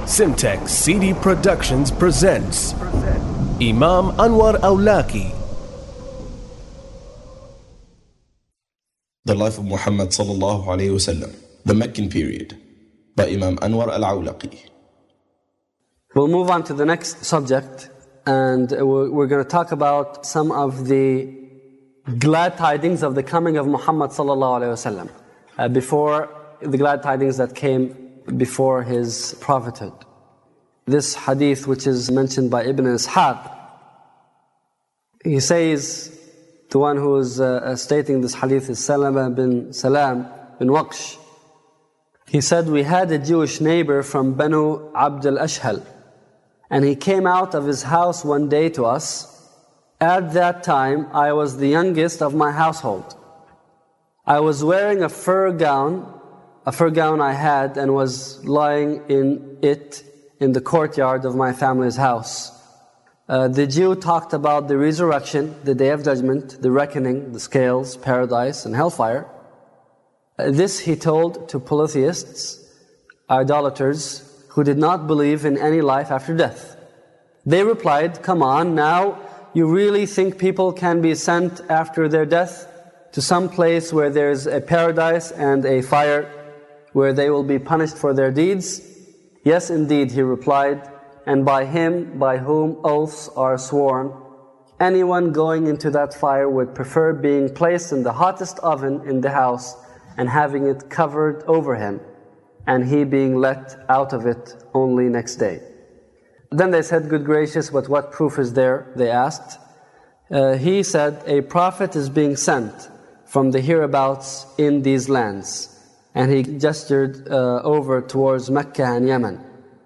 Simtex CD Productions presents Imam Anwar Awlaki. The Life of Muhammad sallallahu alayhi wasallam, the Meccan period, by Imam Anwar al-Awlaki. We'll move on to the next subject, and we're going to talk about some of the glad tidings of the coming of Muhammad sallallahu alayhi wasallam, before the glad tidings that came before his prophethood. This hadith, which is mentioned by Ibn Ishaq, he says, the one who is stating this hadith is Salama bin Salam bin Waqsh. He said, we had a Jewish neighbor from Banu Abd al-Ashhal, and he came out of his house one day to us. At that time, I was the youngest of my household. I was wearing a fur gown I had, and was lying in it in the courtyard of my family's house. The Jew talked about the resurrection, the day of judgment, the reckoning, the scales, paradise and hellfire. This he told to polytheists, idolaters, who did not believe in any life after death. They replied, come on, now you really think people can be sent after their death to some place where there's a paradise and a fire, where they will be punished for their deeds? Yes, indeed, he replied, and by him by whom oaths are sworn, anyone going into that fire would prefer being placed in the hottest oven in the house and having it covered over him, and he being let out of it only next day. Then they said, good gracious, but what proof is there? They asked. He said, a prophet is being sent from the hereabouts in these lands. And he gestured over towards Mecca and Yemen.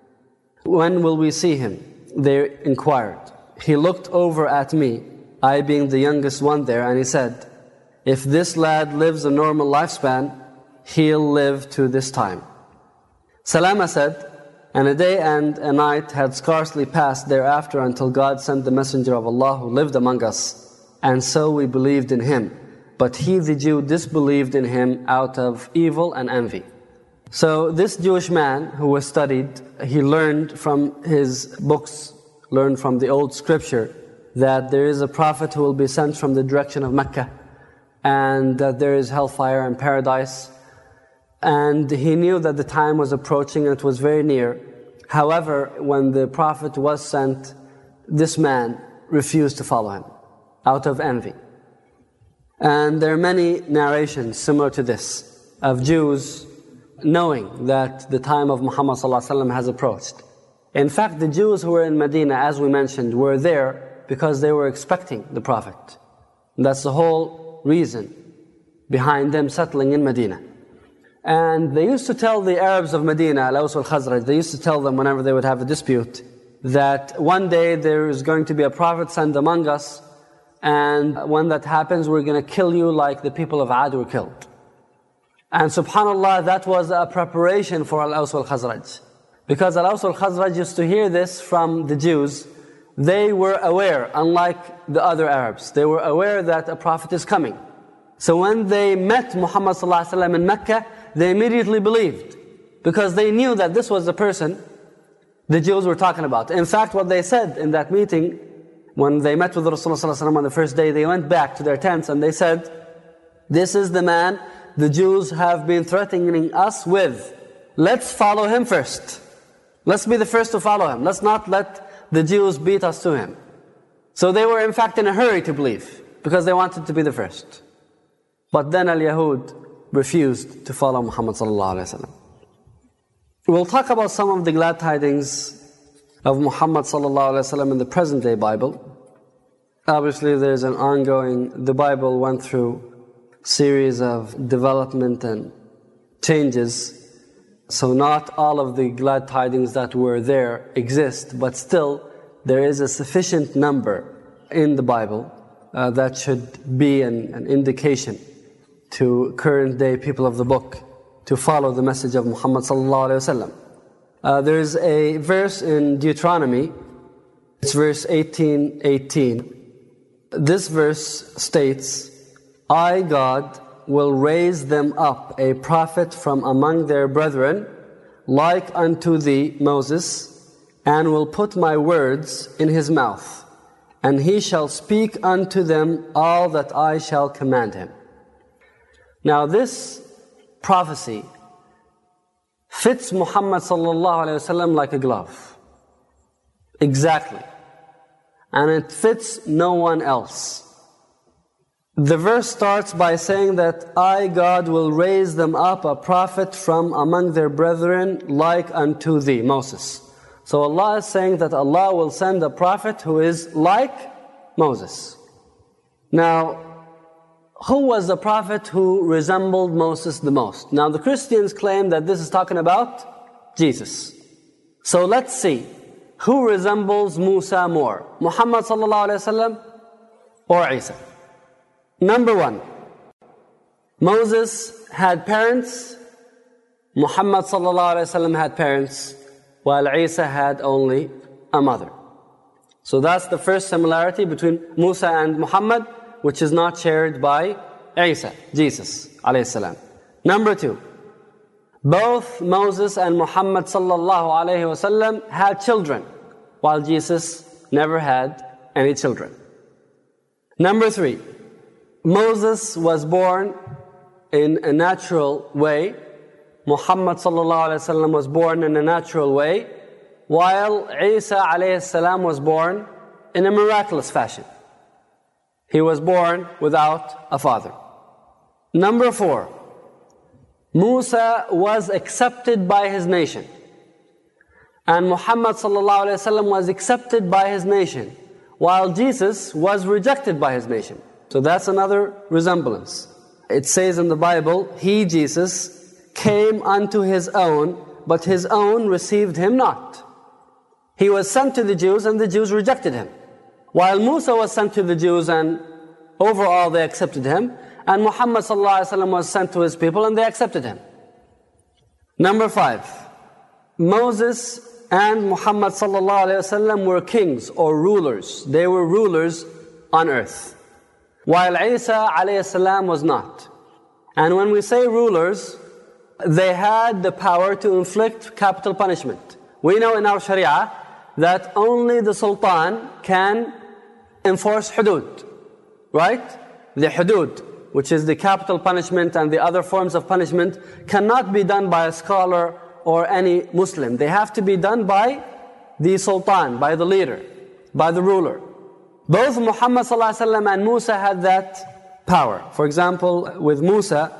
When will we see him? They inquired. He looked over at me, I being the youngest one there, and he said, if this lad lives a normal lifespan, he'll live to this time. Salama said, and a day and a night had scarcely passed thereafter until God sent the Messenger of Allah who lived among us, and so we believed in him. But he, the Jew, disbelieved in him out of evil and envy. So this Jewish man who was studied, he learned from his books, learned from the old scripture, that there is a prophet who will be sent from the direction of Mecca, and that there is hellfire and paradise. And he knew that the time was approaching and it was very near. However, when the prophet was sent, this man refused to follow him out of envy. And there are many narrations similar to this, of Jews knowing that the time of Muhammad ﷺ has approached. In fact, the Jews who were in Medina, as we mentioned, were there because they were expecting the Prophet. And that's the whole reason behind them settling in Medina. And they used to tell the Arabs of Medina, Al-Aws wal-Khazraj, they used to tell them whenever they would have a dispute, that one day there is going to be a Prophet sent among us, and when that happens, we're going to kill you like the people of Ad were killed. And subhanAllah, that was a preparation for Al-Aws wal-Khazraj. Because Al-Aws wal-Khazraj used to hear this from the Jews. They were aware, unlike the other Arabs, they were aware that a prophet is coming. So when they met Muhammad ﷺ in Mecca, they immediately believed, because they knew that this was the person the Jews were talking about. In fact, what they said in that meeting, when they met with Rasulullah ﷺ on the first day, they went back to their tents and they said, this is the man the Jews have been threatening us with. Let's follow him first. Let's be the first to follow him. Let's not let the Jews beat us to him. So they were in fact in a hurry to believe, because they wanted to be the first. But then Al-Yahud refused to follow Muhammad ﷺ. We'll talk about some of the glad tidings of Muhammad ﷺ in the present day Bible. Obviously there's an ongoing, the Bible went through a series of development and changes. So not all of the glad tidings that were there exist, but still there is a sufficient number in the Bible that should be an indication to current day people of the book to follow the message of Muhammad ﷺ. There is a verse in Deuteronomy, it's verse 18:18. This verse states, I, God, will raise them up a prophet from among their brethren, like unto thee, Moses, and will put my words in his mouth, and he shall speak unto them all that I shall command him. Now this prophecy fits Muhammad sallallahu alayhi wasallam like a glove. Exactly. And it fits no one else. The verse starts by saying that I, God, will raise them up a prophet from among their brethren like unto thee, Moses. So Allah is saying that Allah will send a prophet who is like Moses. Now, who was the prophet who resembled Moses the most? Now the Christians claim that this is talking about Jesus. So let's see, who resembles Musa more? Muhammad sallallahu alayhi wasallam or Isa? Number one, Moses had parents, Muhammad sallallahu alayhi wasallam had parents, while Isa had only a mother. So that's the first similarity between Musa and Muhammad, which is not shared by Isa, Jesus alayhi salam. Number two, both Moses and Muhammad sallallahu alayhi wasallam had children, while Jesus never had any children. Number three, Moses was born in a natural way, Muhammad sallallahu alayhi wasallam was born in a natural way, while Isa alayhi salam was born in a miraculous fashion. He was born without a father. Number four, Musa was accepted by his nation, and Muhammad sallallahu alayhi wasallam was accepted by his nation, while Jesus was rejected by his nation. So that's another resemblance. It says in the Bible, He, Jesus, came unto His own, but His own received Him not. He was sent to the Jews and the Jews rejected Him. While Musa was sent to the Jews and overall they accepted Him, and Muhammad ﷺ was sent to his people and they accepted Him. Number five, Moses and Muhammad ﷺ were kings or rulers. They were rulers on earth, while Isa ﷺ was not. And when we say rulers, they had the power to inflict capital punishment. We know in our Sharia that only the Sultan can enforce hudud, right? The hudud, which is the capital punishment and the other forms of punishment, cannot be done by a scholar or any Muslim. They have to be done by the Sultan, by the leader, by the ruler. Both Muhammad ﷺ and Musa had that power. For example, with Musa,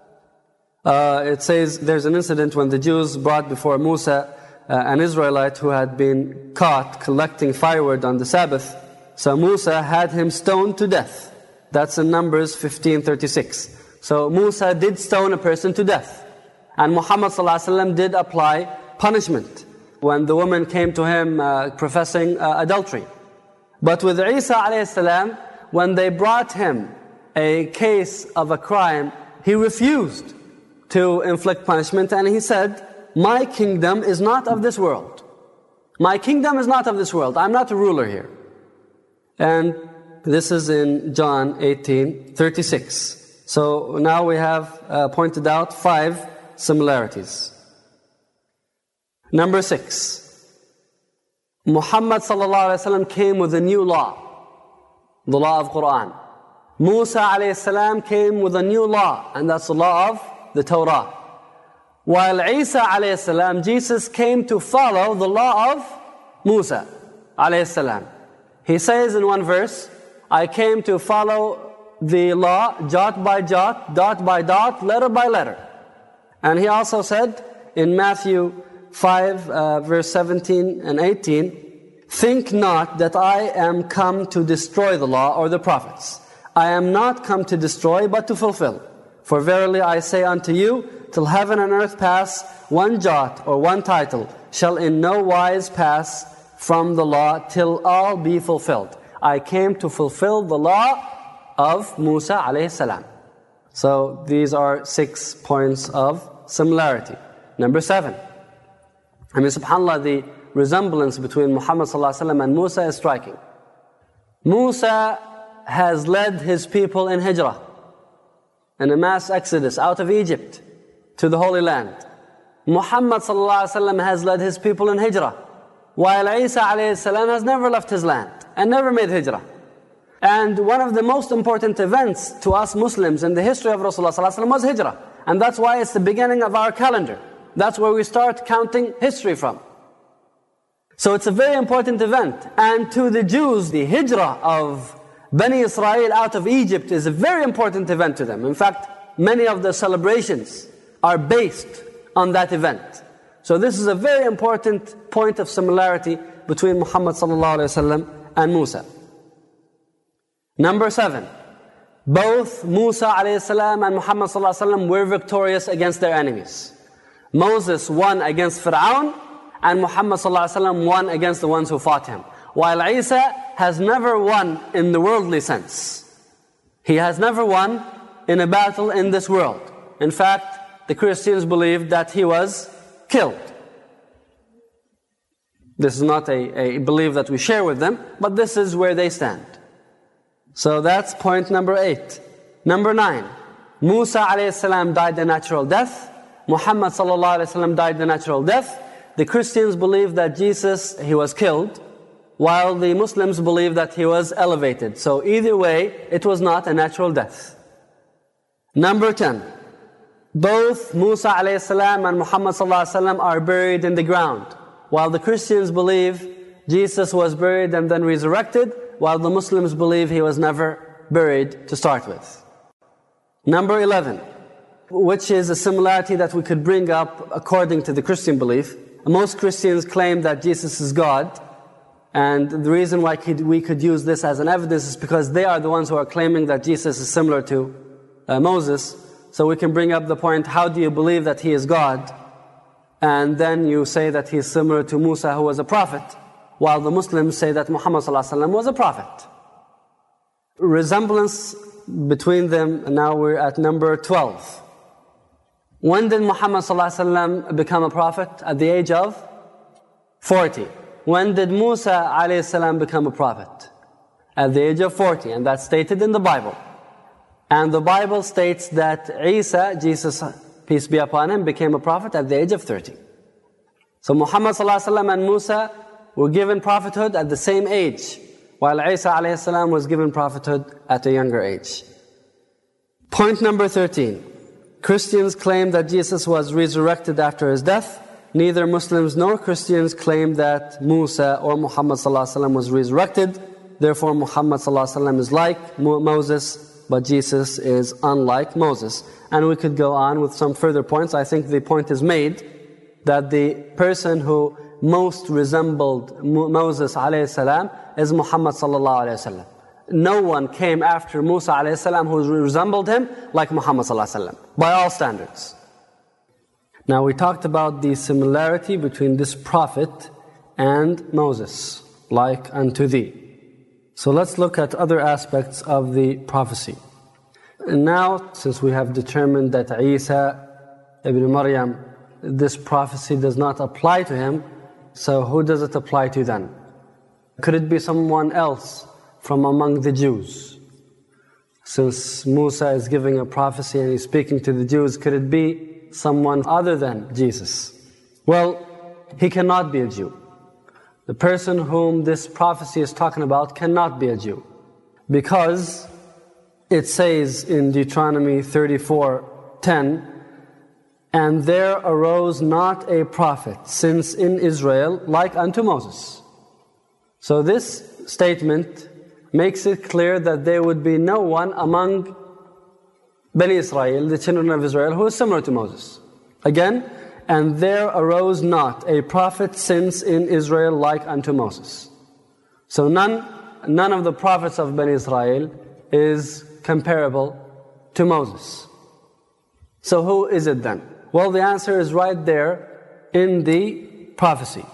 it says there's an incident when the Jews brought before Musa an Israelite who had been caught collecting firewood on the Sabbath. So Musa had him stoned to death. That's in Numbers 15:36. So Musa did stone a person to death. And Muhammad ﷺ did apply punishment when the woman came to him professing adultery. But with Isa ﷺ, when they brought him a case of a crime, he refused to inflict punishment, and he said, my kingdom is not of this world. My kingdom is not of this world. I'm not a ruler here. And this is in John 18:36. So now we have pointed out 5 similarities. Number 6. Muhammad ﷺ came with a new law, the law of Quran. Musa ﷺ came with a new law, and that's the law of the Torah. While Isa ﷺ, Jesus came to follow the law of Musa ﷺ. He says in one verse, I came to follow the law jot by jot, dot by dot, letter by letter. And he also said in Matthew 5 verse 17 and 18, think not that I am come to destroy the law or the prophets. I am not come to destroy, but to fulfill. For verily I say unto you, till heaven and earth pass, one jot or one title shall in no wise pass from the law till all be fulfilled. I came to fulfill the law of Musa alayhi salam. So these are 6 points of similarity. Number 7. I mean, subhanAllah, the resemblance between Muhammad ﷺ and Musa is striking. Musa has led his people in hijrah, in a mass exodus out of Egypt to the Holy Land. Muhammad ﷺ has led his people in hijrah, while Isa ﷺ has never left his land and never made hijrah. And one of the most important events to us Muslims in the history of Rasulullah ﷺ was hijrah. And that's why it's the beginning of our calendar. That's where we start counting history from. So it's a very important event. And to the Jews, the hijrah of Bani Israel out of Egypt is a very important event to them. In fact, many of the celebrations are based on that event. So this is a very important point of similarity between Muhammad ﷺ and Musa. Number 7. Both Musa ﷺ and Muhammad ﷺ were victorious against their enemies. Moses won against Fir'aun, and Muhammad ﷺ won against the ones who fought him. While Isa has never won in the worldly sense. He has never won in a battle in this world. In fact, the Christians believe that he was killed. This is not a belief that we share with them, but this is where they stand. So that's point number 8. Number 9. Musa ﷺ died a natural death. Muhammad ﷺ died a natural death. The Christians believe that Jesus, he was killed, while the Muslims believe that he was elevated. So either way, it was not a natural death. Number 10. Both Musa ﷺ and Muhammad ﷺ are buried in the ground, while the Christians believe Jesus was buried and then resurrected, while the Muslims believe he was never buried to start with. Number 11, which is a similarity that we could bring up according to the Christian belief. Most Christians claim that Jesus is God, and the reason why we could use this as an evidence is because they are the ones who are claiming that Jesus is similar to Moses. So we can bring up the point, how do you believe that he is God? And then you say that he is similar to Musa, who was a prophet, while the Muslims say that Muhammad ﷺ was a prophet. Resemblance between them, now we're at number 12. When did Muhammad ﷺ become a prophet? At the age of 40. When did Musa ﷺ become a prophet? At the age of 40, and that's stated in the Bible. And the Bible states that Isa, Jesus, peace be upon him, became a prophet at the age of 30. So Muhammad ﷺ and Musa were given prophethood at the same age, while Isa ﷺ was given prophethood at a younger age. Point number 13. Christians claim that Jesus was resurrected after his death. Neither Muslims nor Christians claim that Musa or Muhammad ﷺ was resurrected. Therefore Muhammad ﷺ is like Moses, but Jesus is unlike Moses. And we could go on with some further points. I think the point is made that the person who most resembled Moses ﷺ is Muhammad ﷺ. No one came after Musa ﷺ who resembled him like Muhammad ﷺ, by all standards. Now we talked about the similarity between this prophet and Moses, like unto thee. So let's look at other aspects of the prophecy. And now, since we have determined that Isa ibn Maryam, this prophecy does not apply to him, so who does it apply to then? Could it be someone else from among the Jews? Since Musa is giving a prophecy and he's speaking to the Jews, could it be someone other than Jesus? Well, he cannot be a Jew. The person whom this prophecy is talking about cannot be a Jew, because it says in Deuteronomy 34:10, and there arose not a prophet since in Israel like unto Moses. So this statement makes it clear that there would be no one among Bani Israel, the children of Israel, who is similar to Moses. Again, and there arose not a prophet since in Israel like unto Moses. So none of the prophets of Bani Israel is comparable to Moses. So who is it then? Well, the answer is right there in the prophecy.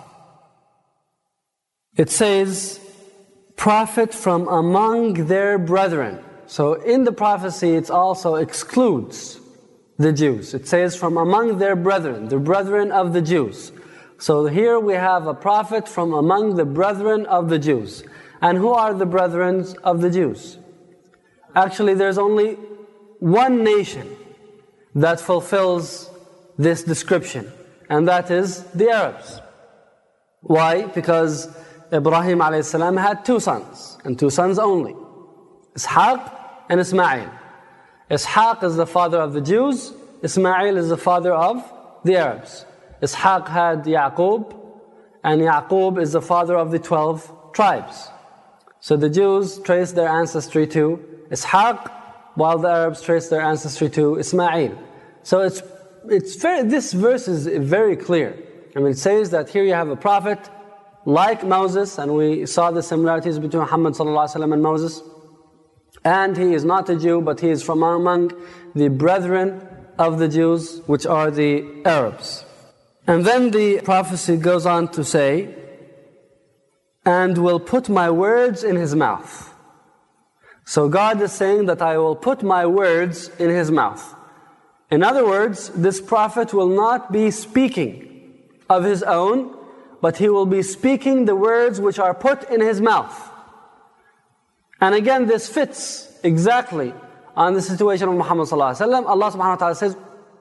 It says, prophet from among their brethren. So in the prophecy it also excludes the Jews. It says from among their brethren, the brethren of the Jews. So here we have a prophet from among the brethren of the Jews. And who are the brethren of the Jews? Actually, there's only one nation that fulfills this description. and that is the Arabs. Why? Because Ibrahim a.s. had two sons, and two sons only, Ishaq and Ismail. Ishaq is the father of the Jews, Ismail is the father of the Arabs. Ishaq had Yaqub, and Yaqub is the father of the 12 tribes. So the Jews trace their ancestry to Ishaq, while the Arabs trace their ancestry to Ismail. So this verse is very clear. I mean, it says that here you have a prophet like Moses, and we saw the similarities between Muhammad ﷺ and Moses. And he is not a Jew, but he is from among the brethren of the Jews, which are the Arabs. And then the prophecy goes on to say, and will put my words in his mouth. So God is saying that I will put my words in his mouth. In other words, this prophet will not be speaking of his own, but he will be speaking the words which are put in his mouth. And again, this fits exactly on the situation of Muhammad ﷺ. Allah subhanahu wa ta'ala says,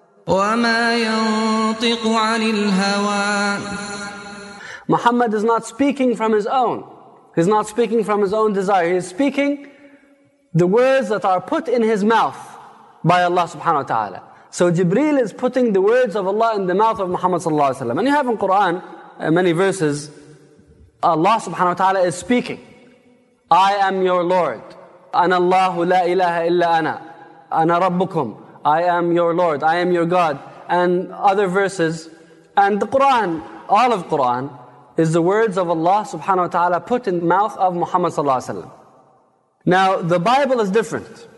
وَمَا يَنطِقُ عَنِ الْهَوَىٰ. Muhammad is not speaking from his own. He's not speaking from his own desire. He is speaking the words that are put in his mouth by Allah subhanahu wa ta'ala. So Jibreel is putting the words of Allah in the mouth of Muhammad sallallahu alaihi wasallam. And you have in Quran many verses, Allah subhanahu wa ta'ala is speaking. I am your Lord. Ana Allahu la ilaha illa ana. Ana rabbukum. I am your Lord. I am your God. And other verses. And the Quran, all of Quran, is the words of Allah subhanahu wa ta'ala put in the mouth of Muhammad sallallahu alaihi wasallam. Now, the Bible is different.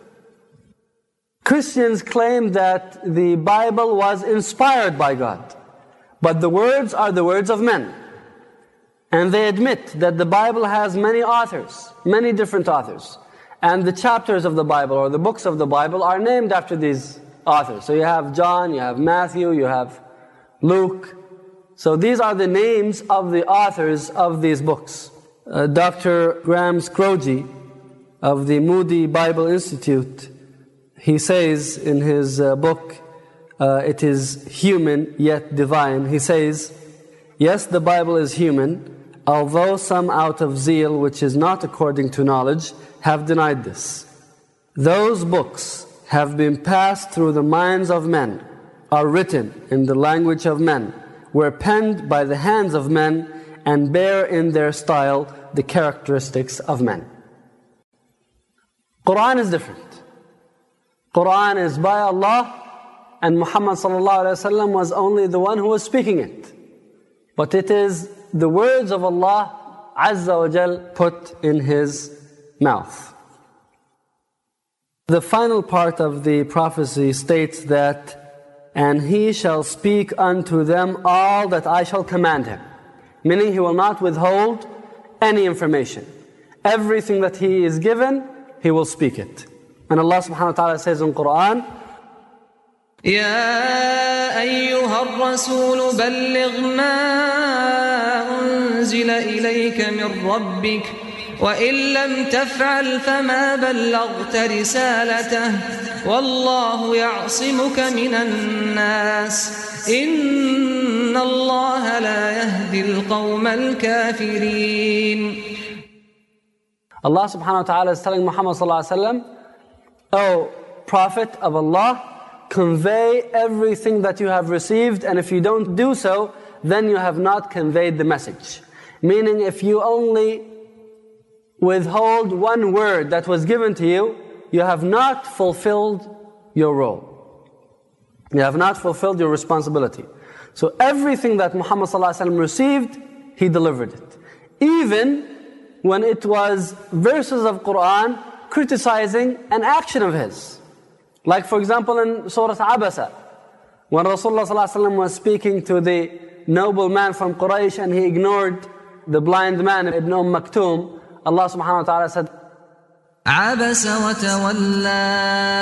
Christians claim that the Bible was inspired by God. But the words are the words of men. And they admit that the Bible has many authors, many different authors. And the chapters of the Bible or the books of the Bible are named after these authors. So you have John, you have Matthew, you have Luke. So these are the names of the authors of these books. Dr. Graham Scroggie of the Moody Bible Institute, he says in his book, It is Human Yet Divine, he says, yes, the Bible is human, although some out of zeal, which is not according to knowledge, have denied this. Those books have been passed through the minds of men, are written in the language of men, were penned by the hands of men, and bear in their style the characteristics of men. Quran is different. Quran is by Allah, and Muhammad sallallahu alaihi wasallam was only the one who was speaking it. But it is the words of Allah Azza wa Jal put in his mouth. The final part of the prophecy states that, and he shall speak unto them all that I shall command him. Meaning he will not withhold any information. Everything that he is given, he will speak it. And Allah subhanahu wa ta'ala says in Quran, يا أيها الرسول بلغ ما أنزل إليك من ربك وإن لم تفعل فما بلغت رسالته والله يعصمك من الناس إن الله لا يهدي القوم الكافرين. Allah subhanahu wa ta'ala is telling Muhammad sallallahu alaihi wasallam, O Prophet of Allah, convey everything that you have received, and if you don't do so, then you have not conveyed the message. Meaning, if you only withhold one word that was given to you, you have not fulfilled your role. You have not fulfilled your responsibility. So everything that Muhammad ﷺ received, he delivered it. Even when it was verses of Quran criticizing an action of his. Like for example in Surah Abasa, when Rasulullah ﷺ was speaking to the noble man from Quraysh and he ignored the blind man, Ibn Maktoum, Allah subhanahu wa ta'ala said, عبس وتولى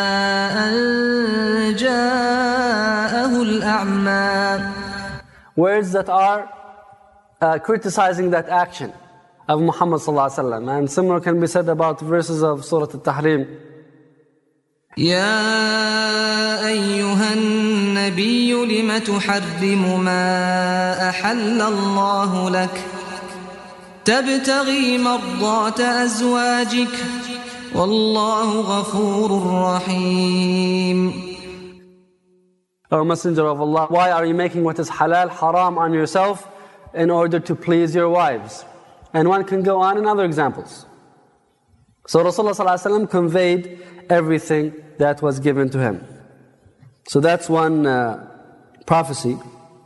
أن جاءه الأعمى. Words that are criticizing that action of Muhammad sallallahu alaihi wasallam. And similar can be said about verses of Surah Al-Tahrim. يا أيها النبي لم تحرم ما أحل الله لك تبتغي مرضات أزواجك والله غفور رحيم. O Messenger of Allah, why are you making what is halal haram on yourself in order to please your wives? And one can go on in other examples. So Rasulullah ﷺ conveyed everything that was given to him. So that's one prophecy.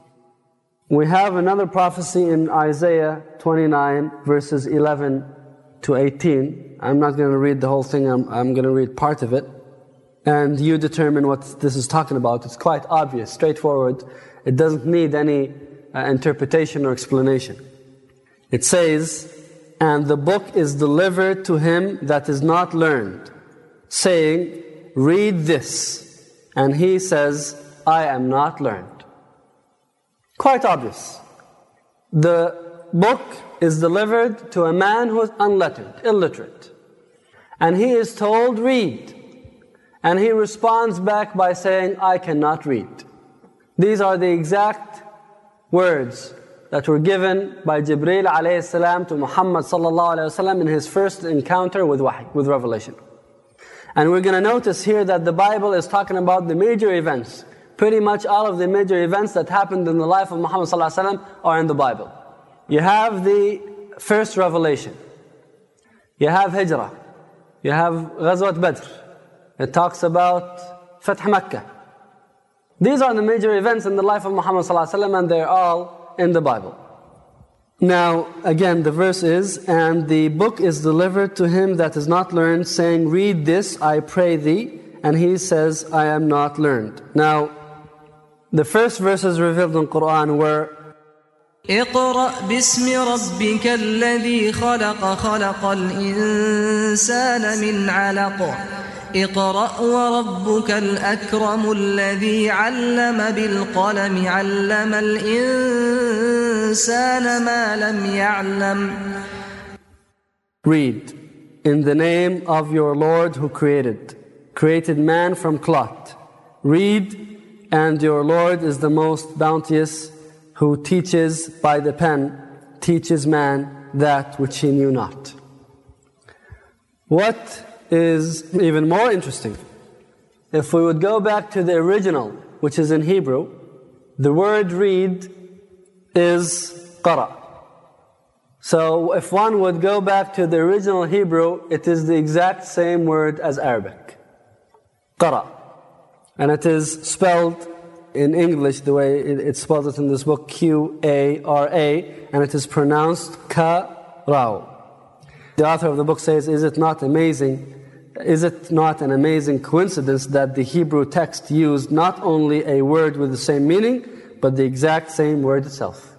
We have another prophecy in Isaiah 29 verses 11 to 18. I'm not going to read the whole thing, I'm going to read part of it. And you determine what this is talking about. It's quite obvious, straightforward. It doesn't need any interpretation or explanation. It says, and the book is delivered to him that is not learned, saying, read this. And he says, I am not learned. Quite obvious. The book is delivered to a man who is unlettered, illiterate. And he is told, read. And he responds back by saying, I cannot read. These are the exact words that were given by Jibreel alayhi salam to Muhammad sallallahu alayhi wa sallam in his first encounter with wahy, with revelation. And we're going to notice here that the Bible is talking about the major events. Pretty much all of the major events that happened in the life of Muhammad sallallahu alayhi wa sallam are in the Bible. You have the first revelation. You have Hijrah. You have Ghazwat Badr. It talks about Fath Makkah. These are the major events in the life of Muhammad ﷺ, and they're all in the Bible. Now, again, the verse is, and the book is delivered to him that is not learned, saying, read this, I pray thee. And he says, I am not learned. Now, the first verses revealed in Quran were, اقرأ باسم ربك الذي خلق خلق الإنسان من علق اقرأ وربك الأكرم الذي علم بالقلم علم الإنسان ما لم يعلم. Read, in the name of your Lord who created man from clot. Read, and your Lord is the most bounteous, who teaches by the pen, teaches man that which he knew not. What is even more interesting, if we would go back to the original, which is in Hebrew, the word read is qara. So if one would go back to the original Hebrew, it is the exact same word as Arabic, qara. And it is spelled in English the way it spells it in this book, Q-A-R-A, and it is pronounced ka-rao. The author of the book says, is it not amazing? Is it not an amazing coincidence that the Hebrew text used not only a word with the same meaning, but the exact same word itself?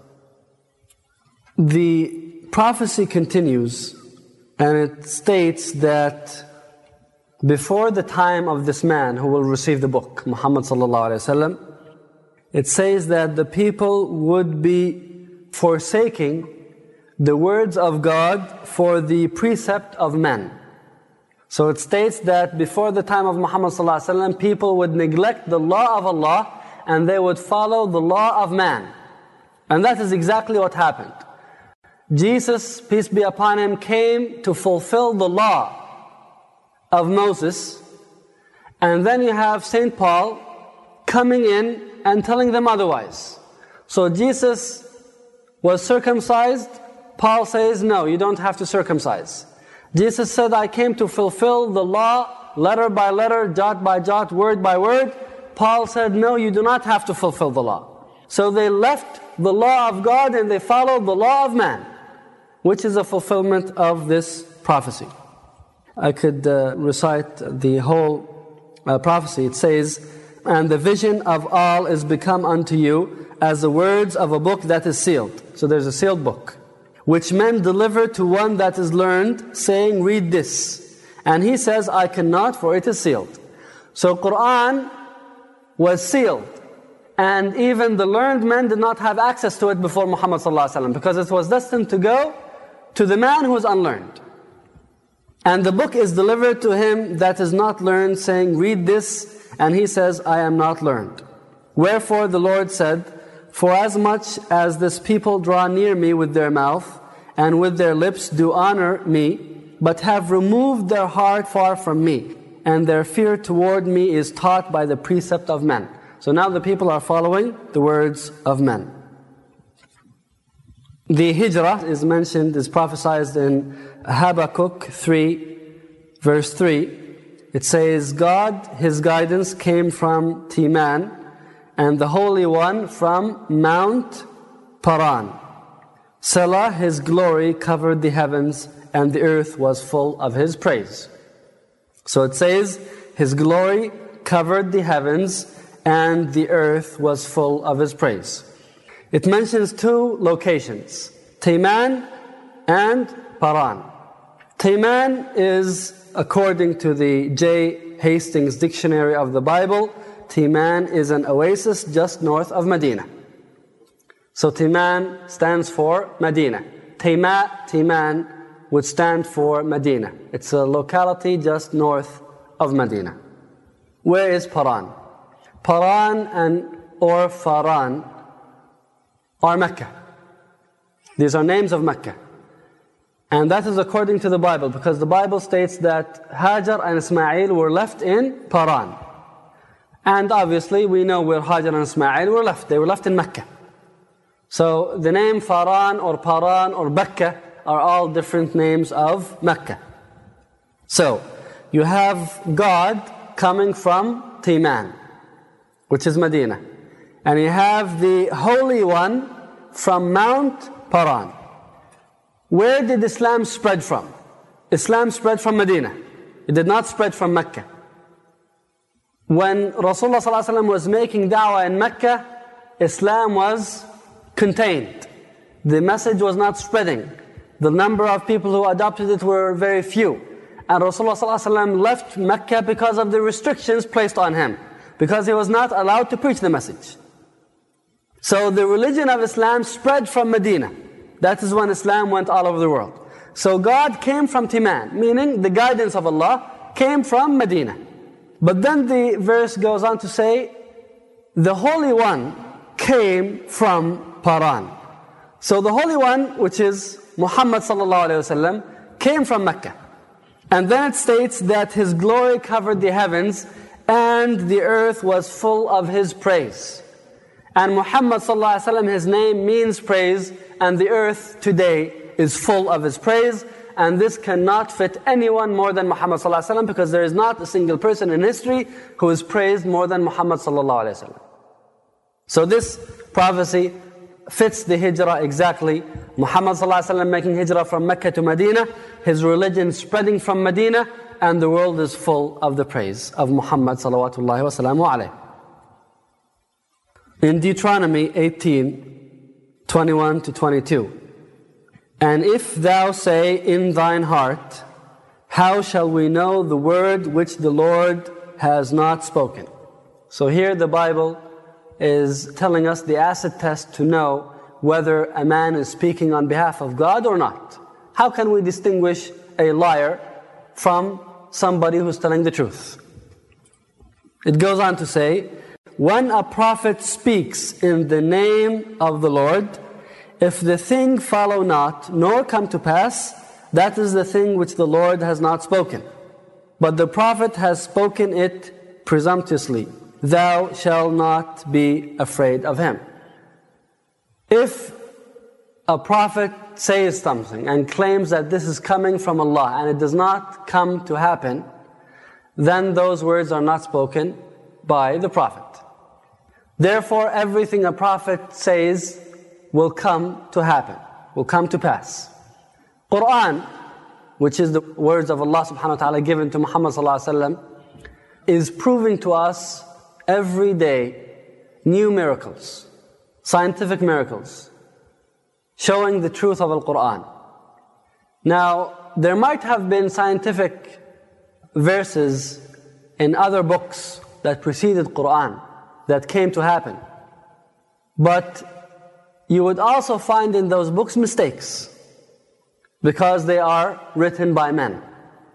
The prophecy continues, and it states that before the time of this man who will receive the book, Muhammad sallallahu alaihi wasallam, it says that the people would be forsaking the words of God for the precept of men. So it states that before the time of Muhammad ﷺ, people would neglect the law of Allah and they would follow the law of man. And that is exactly what happened. Jesus, peace be upon him, came to fulfill the law of Moses. And then you have St. Paul coming in and telling them otherwise. So Jesus was circumcised. Paul says, no, you don't have to circumcise. Jesus said, I came to fulfill the law, letter by letter, jot by jot, word by word. Paul said, no, you do not have to fulfill the law. So they left the law of God and they followed the law of man, which is a fulfillment of this prophecy. I could recite the whole prophecy. It says, and the vision of all is become unto you as the words of a book that is sealed. So there's a sealed book, which men deliver to one that is learned, saying, read this. And he says, I cannot, for it is sealed. So Quran was sealed. And even the learned men did not have access to it before Muhammad ﷺ, because it was destined to go to the man who is unlearned. And the book is delivered to him that is not learned, saying, read this, and he says, I am not learned. Wherefore the Lord said, for as much as this people draw near me with their mouth, and with their lips do honor me, but have removed their heart far from me, and their fear toward me is taught by the precept of men. So now the people are following the words of men. The hijrah is mentioned, is prophesied in Habakkuk 3, verse 3. It says, God, His guidance came from Timan, and the Holy One from Mount Paran. Selah, His glory covered the heavens, and the earth was full of His praise. So it says, His glory covered the heavens, and the earth was full of His praise. It mentions two locations, Timan and Paran. Timan is, according to the J. Hastings Dictionary of the Bible, Timan is an oasis just north of Medina. So Timan stands for Medina. Timan would stand for Medina. It's a locality just north of Medina. Where is Paran? Paran or Faran are Mecca. These are names of Mecca. And that is according to the Bible, because the Bible states that Hajar and Ismail were left in Paran. And obviously we know where Hajar and Ismail were left. They were left in Mecca. So the name Faran or Paran or Mecca are all different names of Mecca. So you have God coming from Timan, which is Medina. And you have the Holy One from Mount Paran. Where did Islam spread from? Islam spread from Medina. It did not spread from Mecca. When Rasulullah ﷺ was making da'wah in Mecca, Islam was contained. The message was not spreading. The number of people who adopted it were very few. And Rasulullah ﷺ left Mecca because of the restrictions placed on him, because he was not allowed to preach the message. So the religion of Islam spread from Medina. That is when Islam went all over the world. So God came from Timan, meaning the guidance of Allah came from Medina. But then the verse goes on to say, the Holy One came from Paran. So the Holy One, which is Muhammad sallallahu alaihi wasallam, came from Mecca. And then it states that His glory covered the heavens and the earth was full of His praise. And Muhammad sallallahu alaihi wasallam, his name means praise, and the earth today is full of His praise. And this cannot fit anyone more than Muhammad sallallahu alaihi wasallam, because there is not a single person in history who is praised more than Muhammad sallallahu alaihi wasallam. So this prophecy fits the hijrah exactly. Muhammad sallallahu alaihi wasallam making hijrah from Mecca to Medina, his religion spreading from Medina, and the world is full of the praise of Muhammad sallallahu alaihi. In Deuteronomy 18:21 to 22, and if thou say in thine heart, how shall we know the word which the Lord has not spoken? So here the Bible is telling us the acid test to know whether a man is speaking on behalf of God or not. How can we distinguish a liar from somebody who's telling the truth? It goes on to say, when a prophet speaks in the name of the Lord, if the thing follow not, nor come to pass, that is the thing which the Lord has not spoken. But the prophet has spoken it presumptuously. Thou shalt not be afraid of him. If a prophet says something and claims that this is coming from Allah and it does not come to happen, then those words are not spoken by the prophet. Therefore, everything a prophet says will come to happen, will come to pass. Quran, which is the words of Allah subhanahu wa ta'ala given to Muhammad sallallahu alaihi wasallam, is proving to us every day new miracles, scientific miracles, showing the truth of Al-Quran. Now, there might have been scientific verses in other books that preceded Quran that came to happen. But you would also find in those books mistakes, because they are written by men.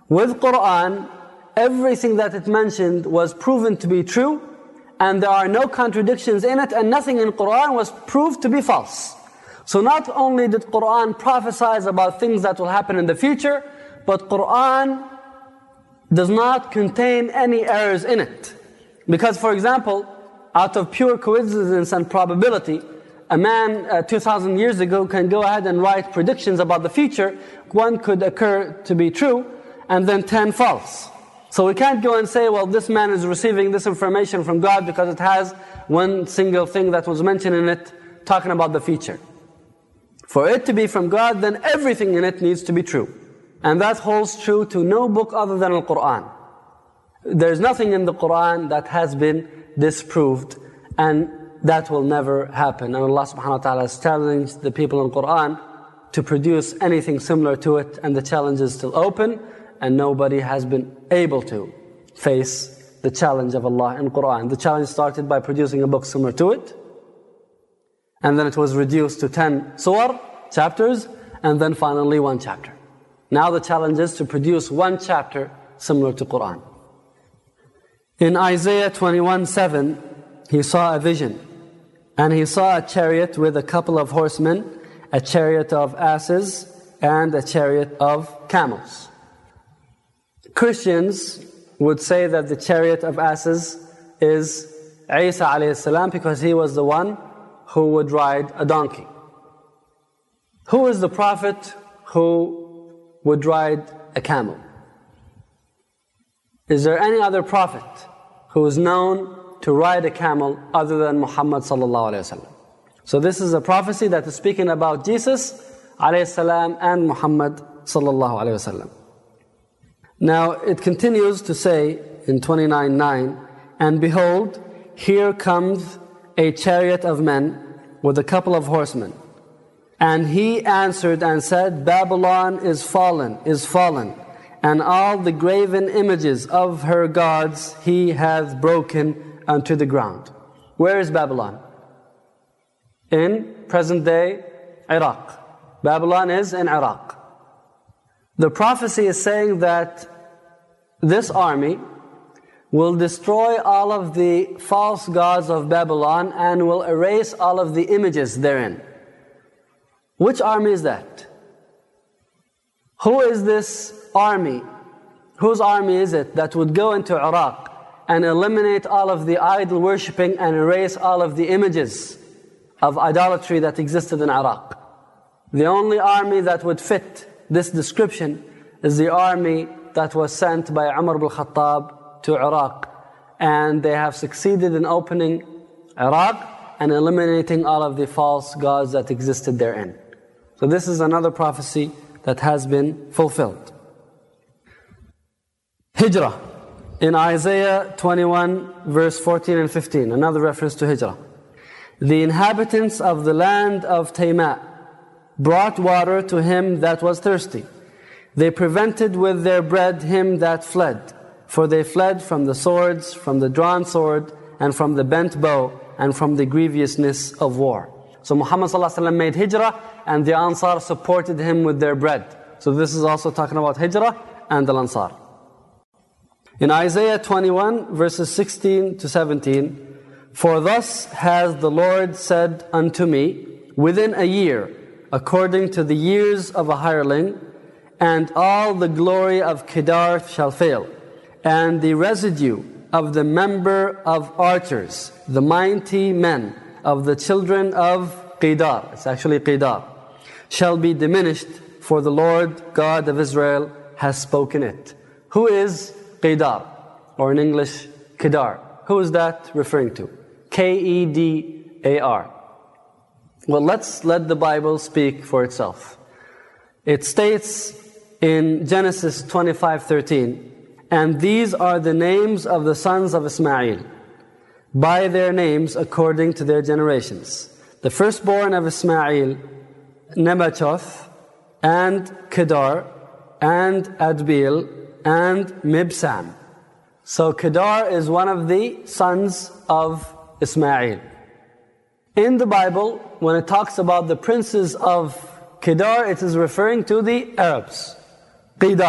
With Quran, everything that it mentioned was proven to be true, and there are no contradictions in it, and nothing in Quran was proved to be false. So not only did Quran prophesize about things that will happen in the future, but Quran does not contain any errors in it. Because, for example, out of pure coincidence and probability, a man 2,000 years ago can go ahead and write predictions about the future. One could occur to be true, and then 10 false. So we can't go and say, well, this man is receiving this information from God because it has one single thing that was mentioned in it talking about the future. For it to be from God, then everything in it needs to be true. And that holds true to no book other than the Quran. There's nothing in the Quran that has been disproved, and that will never happen. And Allah subhanahu wa ta'ala has challenged the people in Quran to produce anything similar to it, and the challenge is still open, and nobody has been able to face the challenge of Allah in Quran. The challenge started by producing a book similar to it, and then it was reduced to 10 surah, chapters, and then finally 1 chapter. Now the challenge is to produce 1 chapter similar to Quran. In Isaiah 21:7, he saw a vision, and he saw a chariot with a couple of horsemen, a chariot of asses, and a chariot of camels. Christians would say that the chariot of asses is Isa alayhi salam, because he was the one who would ride a donkey. Who is the prophet who would ride a camel? Is there any other prophet who is known to ride a camel other than Muhammad sallallahu alayhi wasallam? So this is a prophecy that is speaking about Jesus alayhi salam and Muhammad sallallahu alayhi wasallam. Now it continues to say in 29:9, and behold, here comes a chariot of men with a couple of horsemen. And he answered and said, Babylon is fallen, and all the graven images of her gods he hath broken unto the ground. Where is Babylon? In present day Iraq. Babylon is in Iraq. The prophecy is saying that this army will destroy all of the false gods of Babylon and will erase all of the images therein. Which army is that? Who is this army? Whose army is it that would go into Iraq and eliminate all of the idol worshipping and erase all of the images of idolatry that existed in Iraq? The only army that would fit this description is the army that was sent by Umar ibn Khattab to Iraq, and they have succeeded in opening Iraq and eliminating all of the false gods that existed therein. So this is another prophecy that has been fulfilled. Hijrah. In Isaiah 21 verse 14 and 15, another reference to Hijrah. The inhabitants of the land of Tayma brought water to him that was thirsty. They prevented with their bread him that fled. For they fled from the swords, from the drawn sword, and from the bent bow, and from the grievousness of war. So Muhammad ﷺ made hijrah, and the Ansar supported him with their bread. So this is also talking about hijrah and the Ansar. In Isaiah 21, verses 16 to 17, for thus has the Lord said unto me, within a year, according to the years of a hireling, and all the glory of Kedar shall fail, and the residue of the member of archers, the mighty men of the children of Kedar, it's actually Kedar, shall be diminished, for the Lord God of Israel has spoken it. Who is Kedar? Or in English, Kedar. Who is that referring to? K-E-D-A-R. Well, let's let the Bible speak for itself. It states in Genesis 25:13, and these are the names of the sons of Ismail, by their names according to their generations. The firstborn of Ismail, Nebajoth, and Kedar, and Adbeel, and Mibsam. So Kedar is one of the sons of Ismail. In the Bible, when it talks about the princes of Kedar, it is referring to the Arabs. Kedar.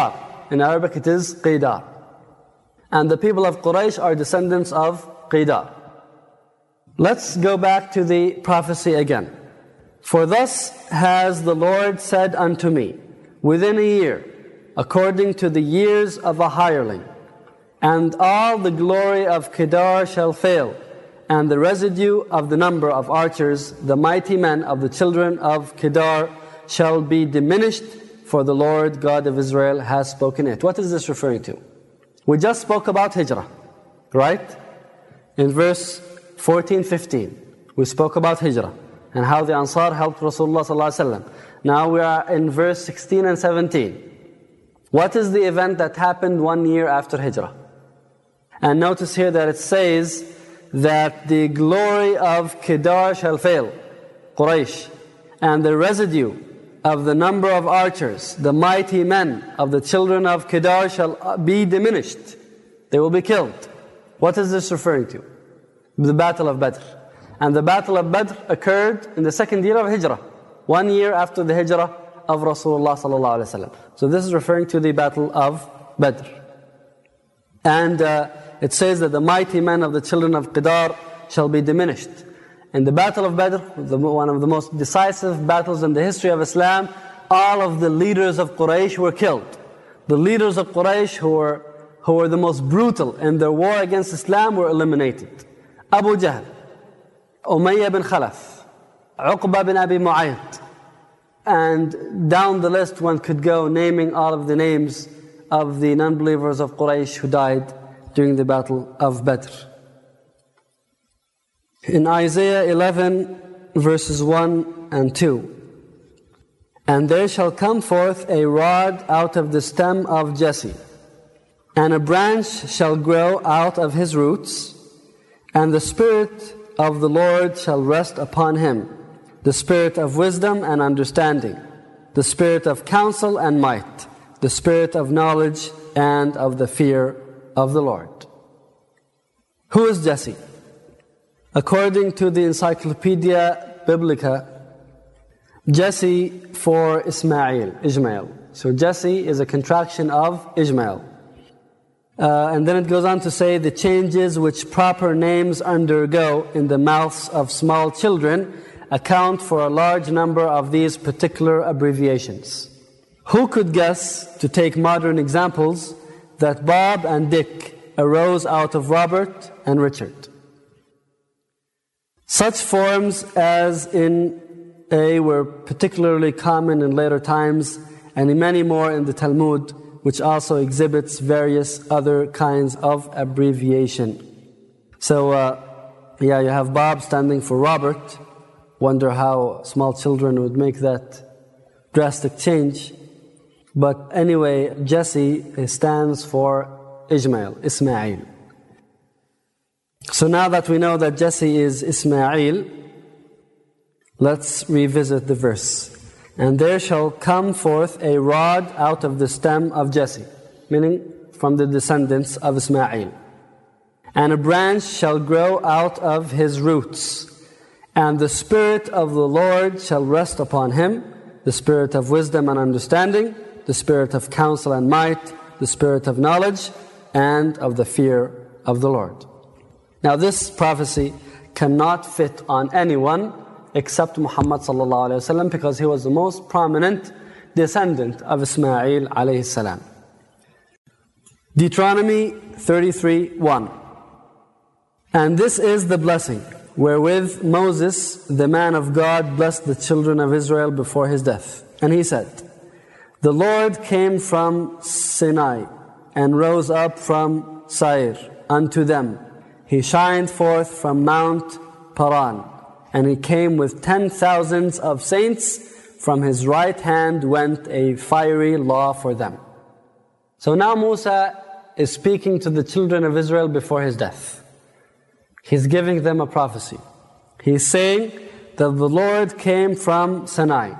In Arabic it is Qidar. And the people of Quraysh are descendants of Qidar. Let's go back to the prophecy again. For thus has the Lord said unto me, within a year, according to the years of a hireling, and all the glory of Kedar shall fail, and the residue of the number of archers, the mighty men of the children of Kedar, shall be diminished, for the Lord God of Israel has spoken it. What is this referring to? We just spoke about Hijrah, right? In verse 14, 15, we spoke about Hijrah and how the Ansar helped Rasulullah ﷺ. Now we are in verse 16 and 17. What is the event that happened 1 year after Hijrah? And notice here that it says that the glory of Kedar shall fail, Quraysh, and the residue of the number of archers, the mighty men of the children of Kedar shall be diminished. They will be killed. What is this referring to? The Battle of Badr. And the Battle of Badr occurred in the second year of Hijrah, 1 year after the Hijrah of Rasulullah sallallahu alaihi wasallam. So this is referring to the Battle of Badr. And it says that the mighty men of the children of Qidar shall be diminished. In the Battle of Badr, one of the most decisive battles in the history of Islam, all of the leaders of Quraysh were killed. The leaders of Quraysh who were the most brutal in their war against Islam were eliminated. Abu Jahl, Umayyah bin Khalaf, Uqba bin Abi Mu'ayyid. And down the list one could go, naming all of the names of the non-believers of Quraysh who died during the Battle of Badr. In Isaiah 11, verses 1 and 2, and there shall come forth a rod out of the stem of Jesse, and a branch shall grow out of his roots, and the Spirit of the Lord shall rest upon him, the Spirit of wisdom and understanding, the Spirit of counsel and might, the Spirit of knowledge and of the fear of the Lord. Who is Jesse? According to the Encyclopedia Biblica, Jesse for Ishmael. So Jesse is a contraction of Ishmael. And then it goes on to say the changes which proper names undergo in the mouths of small children account for a large number of these particular abbreviations. Who could guess, to take modern examples, that Bob and Dick arose out of Robert and Richard? Such forms as in A were particularly common in later times, and in many more in the Talmud, which also exhibits various other kinds of abbreviation. So, you have Bob standing for Robert. Wonder how small children would make that drastic change. But anyway, Jesse stands for Ismail. So now that we know that Jesse is Ismail, let's revisit the verse. And there shall come forth a rod out of the stem of Jesse, meaning from the descendants of Ismail. And a branch shall grow out of his roots. And the Spirit of the Lord shall rest upon him, the Spirit of wisdom and understanding, the Spirit of counsel and might, the Spirit of knowledge, and of the fear of the Lord. Now this prophecy cannot fit on anyone except Muhammad sallallahu alaihi wasallam, because he was the most prominent descendant of Ismail alayhi salam. Deuteronomy 33:1. And this is the blessing wherewith Moses, the man of God, blessed the children of Israel before his death. And he said, the Lord came from Sinai and rose up from Seir unto them. He shined forth from Mount Paran, and he came with 10,000s of saints. From his right hand went a fiery law for them. So now Musa is speaking to the children of Israel before his death. He's giving them a prophecy. He's saying that the Lord came from Sinai,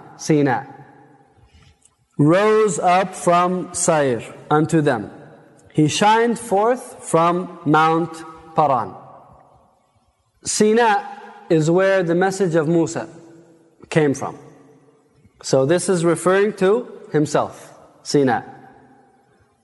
rose up from Seir unto them. He shined forth from Mount Paran. Sinai is where the message of Musa came from. So this is referring to himself, Sinai.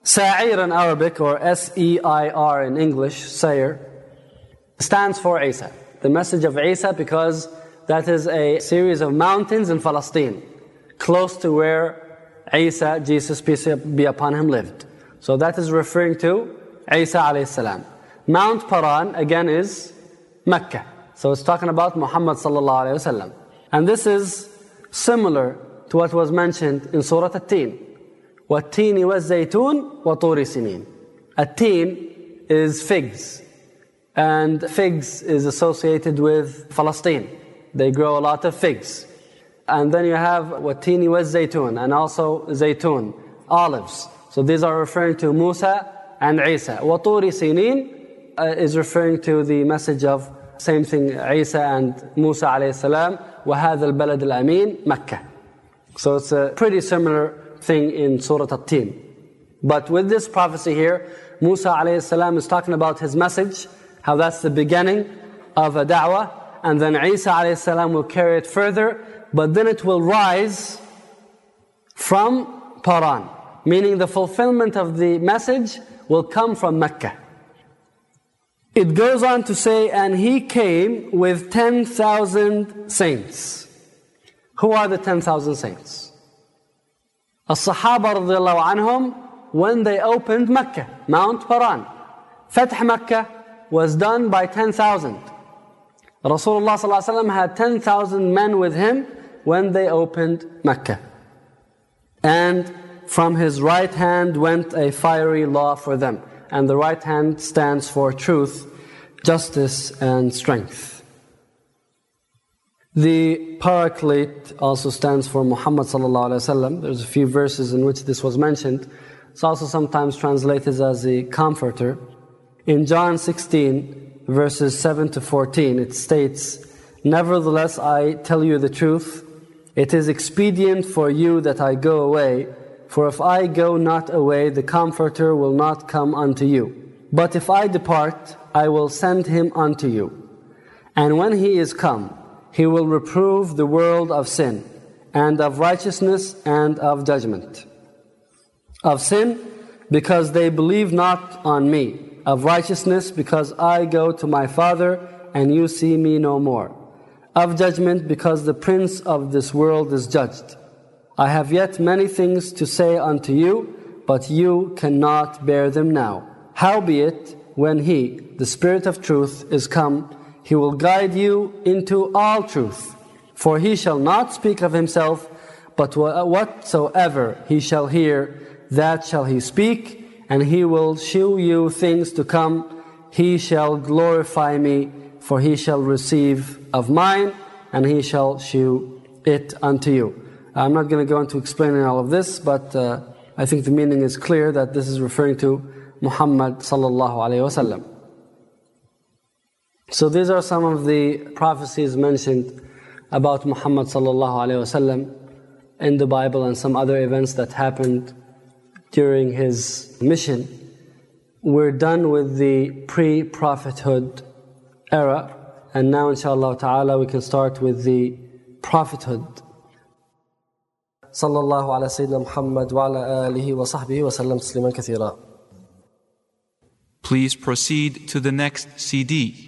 Sa'ir in Arabic, or S-E-I-R in English, Sa'ir, stands for Isa. The message of Isa, because that is a series of mountains in Palestine, close to where Isa, Jesus peace be upon him, lived. So that is referring to Isa alayhi salam. Mount Paran again is Mecca. So it's talking about Muhammad sallallahu alayhi wasallam. And this is similar to what was mentioned in Surah At-Teen. وَالتِّينِ وَالزَّيْتُونِ وَطُورِ سِنِينَ. At-Teen is figs. And figs is associated with Palestine. They grow a lot of figs. And then you have وَالتِّينِ وَالزَّيْتُونَ, and also zaytun, olives. So these are referring to Musa and Isa. وَطُورِ سِنِينَ is referring to the message of same thing, Isa and Musa alayhi salam. وَهَذَا الْبَلَدِ الْأَمِينَ Mecca. So it's a pretty similar thing in Surah At-Teen. But with this prophecy here, Musa alayhi salam is talking about his message, how that's the beginning of a da'wah, and then Isa alayhi salam will carry it further, but then it will rise from Paran, meaning the fulfillment of the message will come from Mecca. It goes on to say, and he came with 10,000 saints. Who are the 10,000 saints? As-Sahaba radiallahu anhum, when they opened Mecca, Mount Paran. Fath Mecca was done by 10,000. Rasulullah sallallahu alaihi wasallam had 10,000 men with him when they opened Mecca. And from his right hand went a fiery law for them. And the right hand stands for truth, justice, and strength. The Paraclete also stands for Muhammad sallallahu alaihi wasallam. There's a few verses in which this was mentioned. It's also sometimes translated as the Comforter. In John 16, verses 7 to 14, it states, "Nevertheless, I tell you the truth. It is expedient for you that I go away. For if I go not away, the Comforter will not come unto you. But if I depart, I will send him unto you. And when he is come, he will reprove the world of sin, and of righteousness, and of judgment. Of sin, because they believe not on me. Of righteousness, because I go to my Father, and you see me no more. Of judgment, because the prince of this world is judged. I have yet many things to say unto you, but you cannot bear them now. Howbeit, when He, the Spirit of truth, is come, He will guide you into all truth. For He shall not speak of Himself, but whatsoever He shall hear, that shall He speak, and He will shew you things to come. He shall glorify me, for He shall receive of mine, and He shall shew it unto you." I'm not going to go into explaining all of this, but I think the meaning is clear that this is referring to Muhammad sallallahu alaihi wasallam. So these are some of the prophecies mentioned about Muhammad sallallahu alaihi wasallam in the Bible, and some other events that happened during his mission. We're done with the pre-prophethood era, and now inshallah ta'ala we can start with the prophethood. Sallallahu ala Sayyidina Muhammad wa ala alihi wa sahbihi wa sallam tasliman kathira. Please proceed to the next CD.